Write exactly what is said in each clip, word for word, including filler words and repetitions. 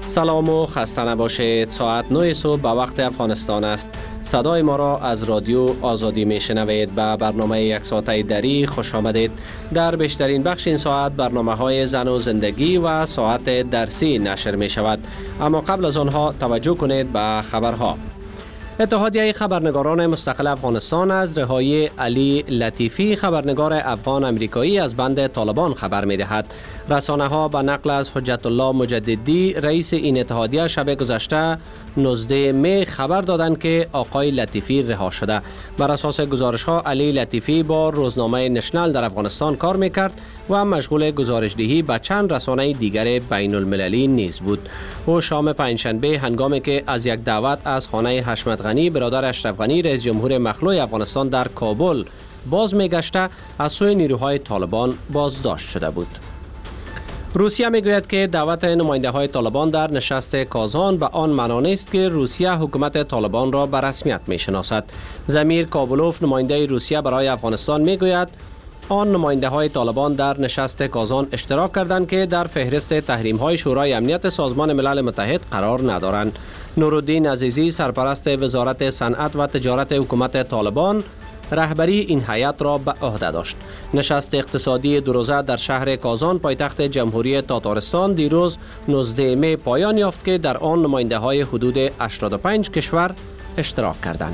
سلام و خسته نباشید. ساعت نه صبح به وقت افغانستان است. صدای ما را از رادیو آزادی میشنوید. به برنامه یک ساعته دری خوش آمدید. در بیشترین بخش این ساعت برنامه های زن و زندگی و ساعت درسی نشر می شود. اما قبل از آنها توجه کنید به خبرها. اتحادیه خبرنگاران مستقل افغانستان از رهایی علی لطیفی، خبرنگار افغان امریکایی، از بند طالبان خبر می دهد. رسانه ها به نقل از حجت الله مجددی، رئیس این اتحادیه، شب گذشته نوزدهم می خبر دادند که آقای لطیفی رها شده. بر اساس گزارش ها علی لطیفی با روزنامه نشنل در افغانستان کار می کرد و مشغول گزارشدهی به چند رسانه دیگر بین المللی نیز بود. او شام پنجشنبه هنگامی که از یک دعوت از خانه حشمت غنی برادر اشرف غنی رئیس جمهور مخلوع افغانستان در کابل باز میگشته، از سوی نیروهای طالبان بازداشت شده بود. روسیه میگوید که دعوت نماینده های طالبان در نشست کازان به آن معنا نیست که روسیه حکومت طالبان را به رسمیت میشناسد. زمیر کابلوف، نماینده روسیه برای افغانستان، میگوید آن نماینده های طالبان در نشست کازان اشتراک کردند که در فهرست تحریم های شورای امنیت سازمان ملل متحد قرار ندارند. نورالدین عزیزی، سرپرست وزارت صنعت و تجارت حکومت طالبان، رهبری این هیئت را به عهده داشت. نشست اقتصادی دو روزه در شهر کازان، پایتخت جمهوری تاتارستان، دیروز نوزدهم می پایان یافت که در آن نماینده های حدود هشتاد و پنج کشور اشتراک کردند.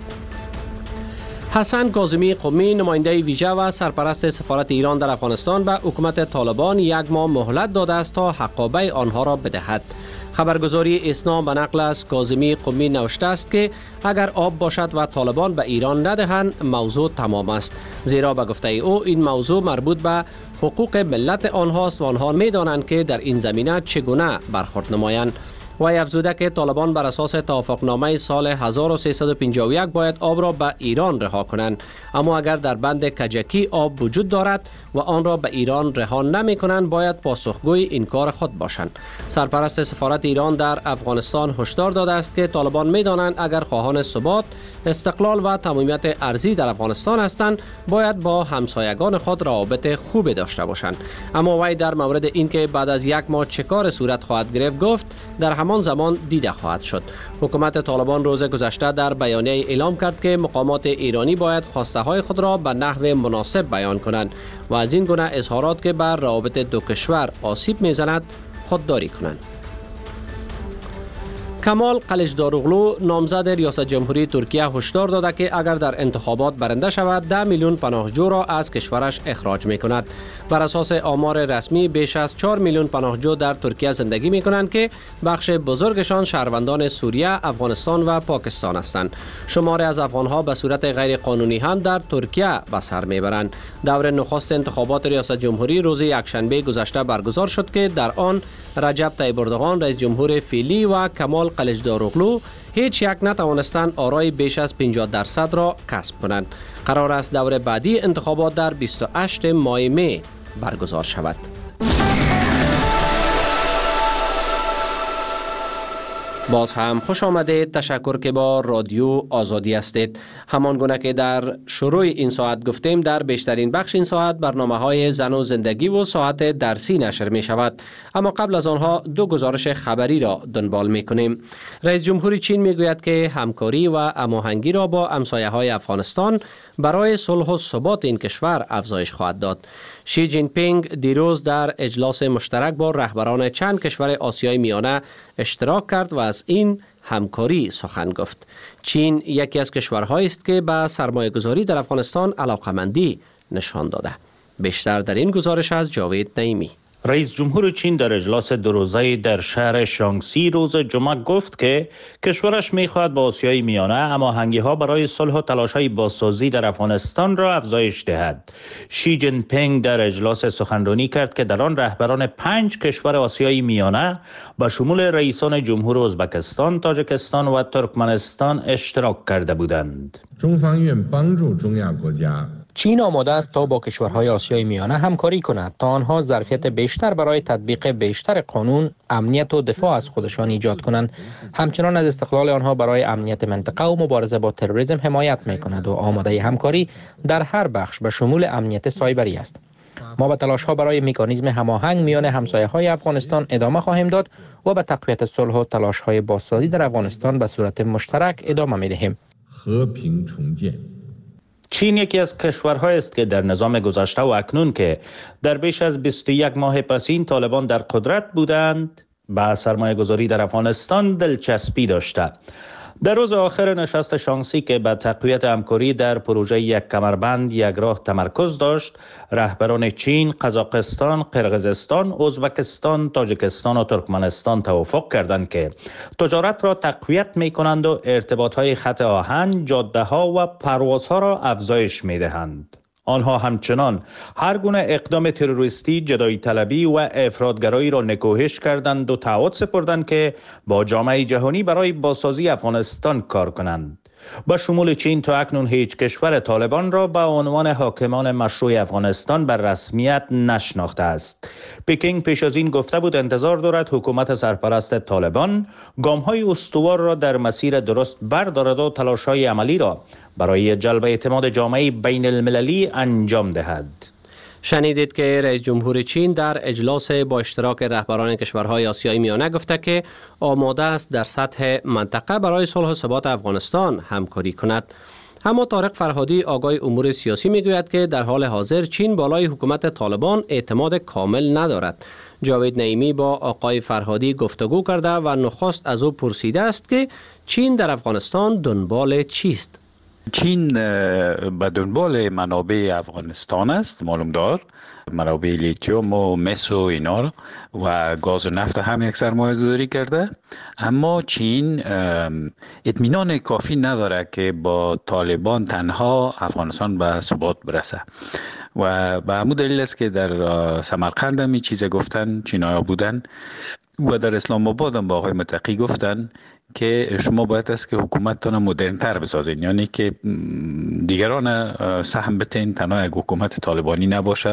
حسن کاظمی قمی، نماینده ویژه و سرپرست سفارت ایران در افغانستان، به حکومت طالبان یک ماه مهلت داده است تا حقابه آنها را بدهد. خبرگزاری اسنا به نقل از کاظمی قمی نوشته است که اگر آب باشد و طالبان به ایران ندهند موضوع تمام است، زیرا به گفته او این موضوع مربوط به حقوق ملت آنهاست و آنها می‌دانند که در این زمینه چگونه برخورد نمایند. و افزوده که طالبان بر اساس توافقنامه سال هزار و سیصد و پنجاه و یک باید آب را به ایران رها کنند، اما اگر در بند کجکی آب وجود دارد و آن را به ایران رها نمی کنند باید پاسخگوی این کار خود باشند. سرپرست سفارت ایران در افغانستان هشدار داده است که طالبان می دانند اگر خواهان ثبات، استقلال و تمامیت ارضی در افغانستان هستند باید با همسایگان خود روابط خوب داشته باشند. اما وی در مورد اینکه بعد از یک ماه چه کار صورت خواهد گرفت گفت در همان زمان دیده خواهد شد. حکومت طالبان روز گذشته در بیانیه اعلام کرد که مقامات ایرانی باید خواسته های خود را به نحو مناسب بیان کنند و از این گونه اظهارات که بر روابط دو کشور آسیب میزند خودداری کنند. کمال قلیچداروغلو، نامزد ریاست جمهوری ترکیه، هشدار داده که اگر در انتخابات برنده شود ده میلیون پناهجو را از کشورش اخراج می کند. بر اساس آمار رسمی بیش از چهار میلیون پناهجو در ترکیه زندگی می کنند که بخش بزرگشان شهروندان سوریه، افغانستان و پاکستان هستند. شماری از افغانها به صورت غیر قانونی هم در ترکیه به سر می برند. دور نخست انتخابات ریاست جمهوری روز یکشنبه گذشته برگزار شد که در آن رجب طیب اردوغان رئیس جمهور فعلی و کمال قلیچداروغلو هیچ یک نتوانستند آرای بیش از پنجاه درصد را کسب کنند. قرار است دور بعدی انتخابات در بیست و هشتم ماه می برگزار شود. باز هم خوش آمدید. تشکر که با رادیو آزادی هستید. همان گونه که در شروع این ساعت گفتیم، در بیشترین بخش این ساعت برنامه های زن و زندگی و ساعت درسی نشر می شود. اما قبل از آنها دو گزارش خبری را دنبال می کنیم. رئیس جمهوری چین می گوید که همکاری و هماهنگی را با همسایه های افغانستان برای صلح و ثبات این کشور افزایش خواهد داد. شی جین پینگ دیروز در اجلاس مشترک با رهبران چند کشور آسیای میانه اشتراک کرد و از این همکاری سخن گفت. چین یکی از کشورهایی است که به سرمایه‌گذاری در افغانستان علاقه‌مندی نشان داده. بیشتر در این گزارش از جاوید نعیمی. رئیس جمهور چین در اجلاس دو روزه در شهر شانگسی روز جمعه گفت که کشورش می‌خواهد با آسیای میانه هماهنگی‌ها برای صلح و تلاش‌های بازسازی در افغانستان را افزایش دهد. شی جین پینگ در اجلاس سخنرانی کرد که در آن رهبران پنج کشور آسیای میانه به شمول رئیسان جمهور ازبکستان، تاجیکستان و ترکمنستان اشتراک کرده بودند. چین آماده است تا با کشورهای آسیای میانه همکاری کند تا آنها ظرفیت بیشتر برای تطبیق بیشتر قانون، امنیت و دفاع از خودشان ایجاد کنند. همچنان از استقلال آنها برای امنیت منطقه و مبارزه با تروریسم حمایت می‌کند و آماده همکاری در هر بخش به شمول امنیت سایبری است. ما به تلاش ها برای مکانیزم هماهنگ میان همسایه های افغانستان ادامه خواهیم داد و به تقویت صلح و تلاش های بازسازی در افغانستان به صورت مشترک ادامه میدهیم. چین یکی از کشورهایی است که در نظام گذشته و اکنون که در بیش از بیست و یک ماه پسین طالبان در قدرت بودند به سرمایه گذاری در افغانستان دلچسپی داشته. در روز آخر نشست شانسی که به تقویت همکاری در پروژه یک کمربند یک راه تمرکز داشت، رهبران چین، قزاقستان، قرقیزستان، ازبکستان، تاجیکستان و ترکمنستان توافق کردند که تجارت را تقویت می کنند و ارتباطهای خط آهن، جاده ها و پروازها را افزایش می دهند. آنها همچنان هر گونه اقدام تروریستی، جدایی طلبی و افراطگرایی را نکوهش کردند و تعهد سپردند که با جامعه جهانی برای بازسازی افغانستان کار کنند. با شمول چین تا اکنون هیچ کشور طالبان را به عنوان حاکمان مشروع افغانستان بر رسمیت نشناخته است. پکینگ پیش از این گفته بود انتظار دارد حکومت سرپرست طالبان گام‌های استوار را در مسیر درست بردارد و تلاش‌های عملی را برای جلب اعتماد جامعه بین المللی انجام دهد. شنیدید که رئیس جمهور چین در اجلاس با اشتراک رهبران کشورهای آسیای میانه گفته که آماده است در سطح منطقه برای صلح و ثبات افغانستان همکاری کند. اما طارق فرهادی آگاه امور سیاسی میگوید که در حال حاضر چین بالای حکومت طالبان اعتماد کامل ندارد. جاوید نعیمی با آقای فرهادی گفتگو کرده و نخست از او پرسیده است که چین در افغانستان دنبال چیست؟ چین به دنبال منابع افغانستان است، معلوم دار منابع لیتیوم و مس و اینا و گاز و نفت هم یک سرمایه گذاری کرده. اما چین اطمینان کافی نداره که با طالبان تنها افغانستان به ثبات برسه و به همون دلیل است که در سمرقند هم این چیز گفتن چینایا بودن و در اسلام آباد هم با آقای متقی گفتن که شما باید است که حکومتتان مدرن تر بسازین، یعنی که دیگران سهم بتین، تنها یک حکومت طالبانی نباشه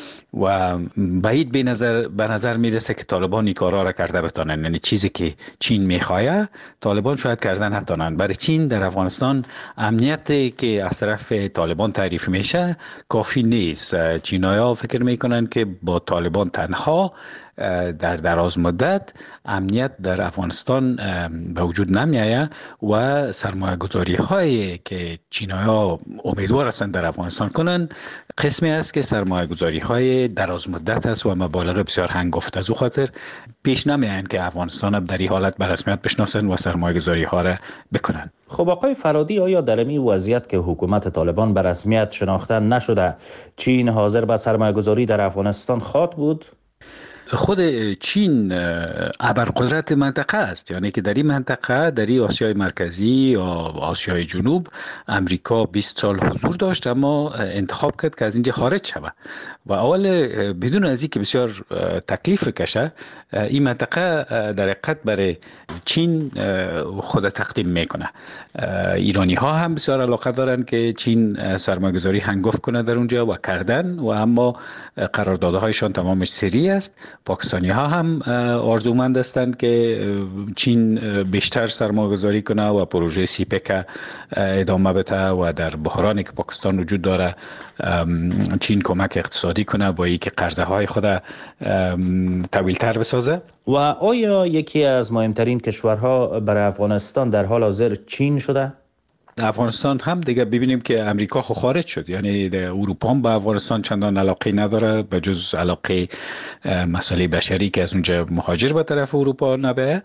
و بعید به نظر به نظر میرسه که طالبان این کارا را کرده بتانن. یعنی چیزی که چین میخواه طالبان شاید کردن نتانن. برای چین در افغانستان امنیتی که از طرف طالبان تعریف میشه کافی نیست. چینای‌ها فکر میکنن که با طالبان تنها در دراز مدت امنیت در افغانستان به وجود نمیآید و سرمایه گذاری هایی که چینای‌ها امیدوار هستند در افغانستان کنند قسمی است که سرمایه گذاری های دراز مدت است و مبالغ بسیار هنگفت. از او خاطر پیش نمیآیند که افغانستان در این حالت به رسمیت بشناسند و سرمایه گذاری ها را بکنند. خب آقای فرادی، آیا در این وضعیت که حکومت طالبان به رسمیت شناخته نشده چین حاضر به سرمایه گذاری در افغانستان خواهد بود؟ خود چین ابرقدرت منطقه است، یعنی که در این منطقه در این آسیای مرکزی یا آسیای جنوب امریکا بیست سال حضور داشت اما انتخاب کرد که از اینجا خارج شود و اول بدون از اینکه بسیار تکلیف کشه این منطقه در حقیقت برای چین خود تقدیم میکنه. ایرانی ها هم بسیار علاقه دارن که چین سرمایه‌گذاری هنگفت کنه در اونجا و کردن و اما قراردادهایشان تمامش سری است. پاکستانی ها هم آرزومند هستند که چین بیشتر سرمایه گذاری کنه و پروژه سیپک ادامه بده و در بحرانی که پاکستان وجود داره چین کمک اقتصادی کنه با اینکه قرضه های خود طویل تر بسازه. و آیا یکی از مهمترین کشورها برای افغانستان در حال حاضر چین شده؟ افغانستان هم دیگه ببینیم که امریکا خارج شد، یعنی اروپا هم به افغانستان چندان علاقه نداره به جز علاقه مسئله بشری که از اونجا مهاجر به طرف اروپا نبه.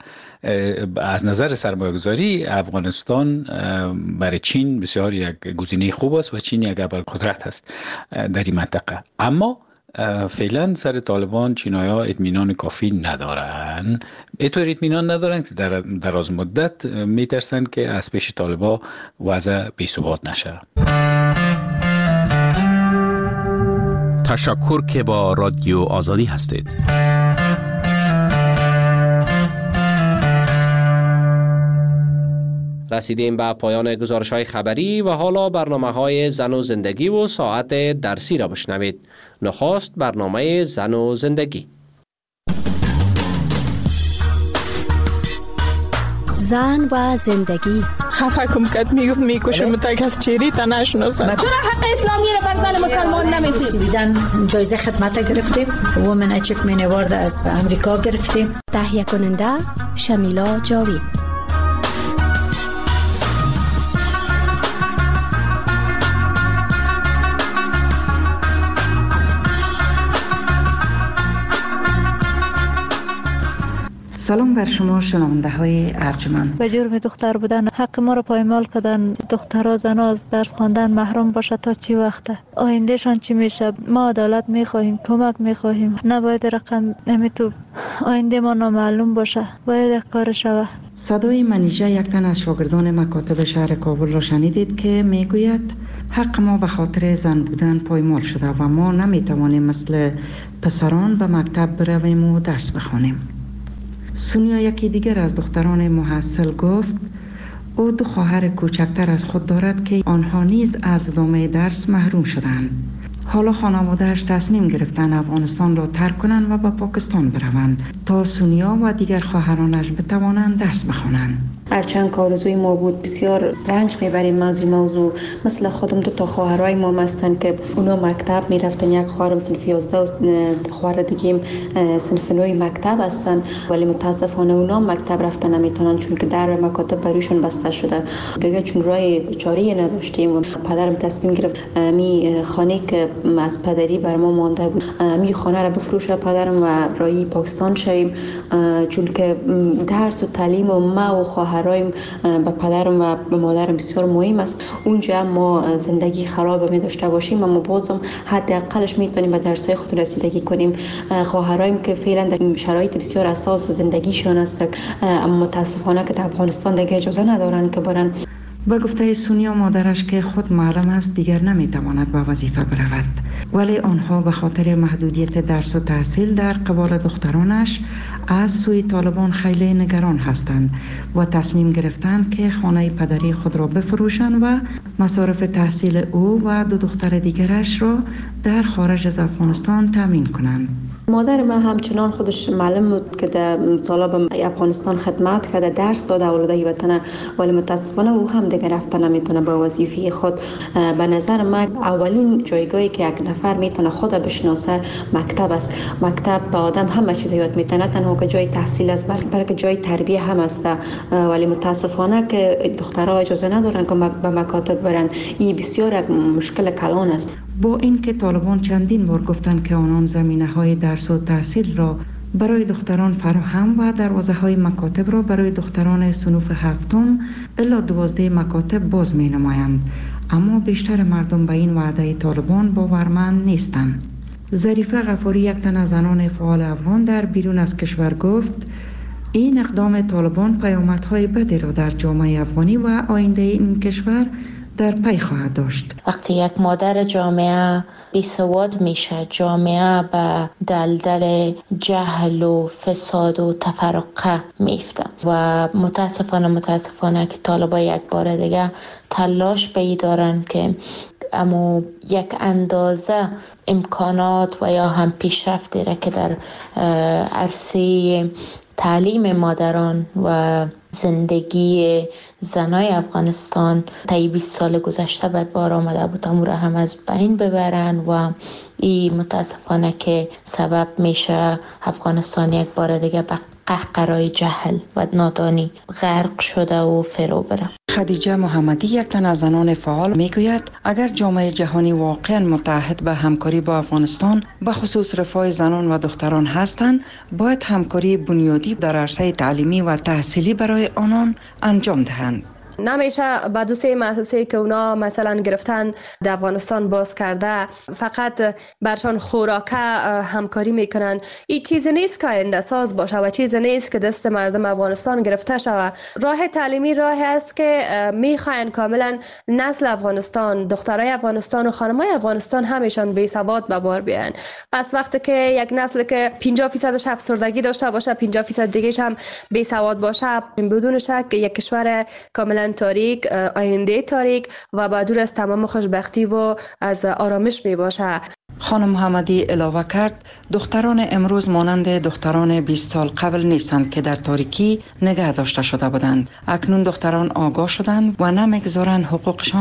از نظر سرمایه‌گذاری افغانستان برای چین بسیار یک گزینه خوب است و چین یک ابرقدرت است در این منطقه. اما فعلا سر طالبان چینای‌ها اطمینان کافی ندارن. اینطور اطمینان ندارن که در دراز مدت میترسن که از پیش طالبان وضع بی‌ثبات نشه. تشکر که با رادیو آزادی هستید. رسیدیم به پایان گزارش‌های خبری و حالا برنامه‌های زن و زندگی و ساعت درسی را بشنوید. نخست برنامه زن و زندگی. زن و زندگی، خفه کم کد میگفت میکشم تا کس چیری تا نشناسن. چرا حق اسلامی رو بر زن مسلمان نمیدید؟ سویدن جایزه خدمت گرفتیم، وومن اچیومنت اوارد از امریکا گرفتیم. تهیه کننده شمیلا جاوید. سلام بر شما شنونده های ارجمند. به جرم دختر بودن حق ما رو پایمال کردن. دخترها زنا از درس خواندن محروم باشه تا چی وقته؟ آیندهشان چی میشه؟ ما عدالت میخواهیم، کمک میخواهیم. نباید رقم نمیتو آینده ما نامعلوم باشه. باید کار شوه. صدای منیژه یک تن از شاگردان مکاتب شهر کابل را شنیدید که میگوید حق ما به خاطر زن بودن پایمال شده و ما نمیتوانیم مثل پسران به مکتب برویم و درس بخوانیم. سونیا یکی دیگر از دختران محصل گفت او دو خواهر کوچکتر از خود دارد که آنها نیز از ادامه درس محروم شدند. حالا خانواده‌اش تصمیم گرفتن افغانستان را ترک کنند و به پاکستان بروند تا سونیا و دیگر خواهرانش بتوانند درس بخوانند. هرچند که آرزوی ما بود، بسیار رنج میبریم از این موضوع. مثل خودم دو تا خواهرای ما هستن که اونا مکتب میرفتن، یک خواهرم صنف یازده و خواهر دیگه صنف نه مکتب هستن، ولی متاسفانه اونا مکتب رفتن نمیتونن چون که در مکاتب بروشون بسته شده. دیگه چون راه چاره‌ای نداشتیم، پدرم تصمیم گرفت می خانه که از پدری بر ما مانده بود می خانه را بفروشه پدرم و راهی پاکستان شویم، چون که درس و تعلیم و ما و خواهرایم به پدرم و به مادرم بسیار مهم است. اونجا ما زندگی خراب می داشته باشیم اما بازم حداقلش میتونیم به درس‌های خود رسیدگی کنیم. خواهرایم که فعلا در شرایط بسیار اساس زندگیشون است اما متاسفانه که در افغانستان دیگه اجازه ندارن که برن. به گفته سونیا مادرش که خود معلم است دیگر نمیتواند به وظیفه برود، ولی آنها به خاطر محدودیت درس و تحصیل در قبال دخترانش از سوی طالبان خیلی نگران هستند و تصمیم گرفتند که خانه پدری خود را بفروشند و مصارف تحصیل او و دو دختر دیگرش را در خارج از افغانستان تامین کنند. مادر من همچنان خودش معلم بود که در سالا به افغانستان خدمت کرده، درس داده اولادای وطن، ولی متاسفانه او هم دیگه رفتن نمیتونه به وظیفه خود. به نظر من اولین جایگاهی که یک نفر میتونه خود بشناسه مکتب است. مکتب به آدم همه چیز یاد میتونه، تنها که جای تحصیل است بلکه جای تربیه هم است، ولی متاسفانه که دخترها اجازه ندارن که به مکاتب برن. این بسیار یک مشکل کلان است. با اینکه طالبان چندین بار گفتند که آنان زمینه‌های درس و تحصیل را برای دختران فراهم و دروازه‌های مکاتب را برای دختران صنوف هفتم الی دوازده مکاتب باز می‌نمایند، اما بیشتر مردم به این وعده طالبان باورمند نیستند. ظریفه غفاری یک تن از زنان فعال افغان در بیرون از کشور گفت این اقدام طالبان پیامدهای بدی را در جامعه افغانی و آینده این کشور در پی خواهد داشت. وقتی یک مادر جامعه بی سواد میشه، جامعه به دلدل جهل و فساد و تفرقه میفته و متاسفانه متاسفانه که طالبا یک بار دیگه تلاش به دارن که اما یک اندازه امکانات و یا هم پیشرفتی را که در عرصه تعلیم مادران و زندگی زنای افغانستان طی بیست سال گذشته به بار آمده بود امور هم از بین ببرن و این متاسفانه که سبب میشه افغانستان یک بار دیگه به قهقرای جهل و نادانی غرق شده و فرو بره. خدیجه محمدی یک تن از زنان فعال میگوید اگر جامعه جهانی واقعا متحد به همکاری با افغانستان به خصوص رفاه زنان و دختران هستند، باید همکاری بنیادی در عرصه تعلیمی و تحصیلی برای آنان انجام دهند. نمیشه با دو سه مؤسسه که اونا مثلا گرفتن در افغانستان باز کرده فقط برشان خوراکه همکاری میکنن. این چیز نیست که آینده ساز باشه و چیز نیست که دست مردم افغانستان گرفته شود. راه تعلیمی راه است که میخواین کاملا نسل افغانستان، دخترای افغانستان و خانمای افغانستان همیشان بی سواد به بار بیان. پس وقتی که یک نسل که پنجاه درصد افسردگی داشته باشه، پنجاه درصد دیگه هم بی سواد باشه، بدون شک یک کشور کاملا تاریک، آینده تاریک و با دور از تمام خوشبختی و از آرامش می باشه. خانم محمدی علاوه کرد دختران امروز مانند دختران بیست سال قبل نیستند که در تاریکی نگه داشته شده بودند. اکنون دختران آگاه شدند و نمیگذارند حقوقشان